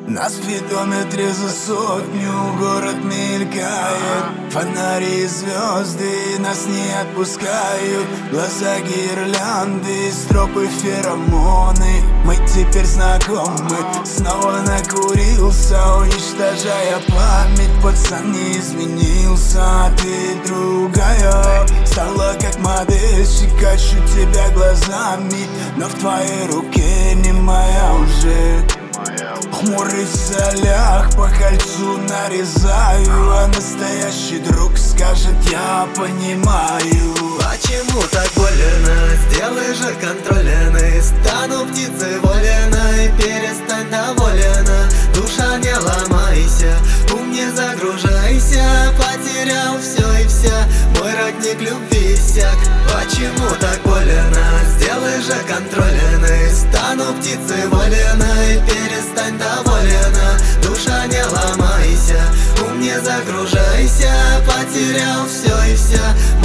На спидометре за сотню город мелькает. Фонари и звезды нас не отпускают. Глаза гирлянды, стропы феромоны. Мы теперь знакомы. Снова накурился, уничтожая память. Пацан не изменился, а ты другая. Стала как модельщик, ищу тебя глазами, но в твоей руке не моя уже. Хмурый в солях, по кольцу нарезаю, а настоящий друг скажет: я понимаю. Почему так больно? Сделай же контрольный. Стану птицей воленой, перестань доволена. Душа, не ломайся, ум не загружайся. Потерял все и вся, мой родник любви иссяк. Почему так больно? Сделай же контрольный. Стану птицей воленой, перестань доволена. Душа, не ломайся, ум не загружайся. Потерял все и вся,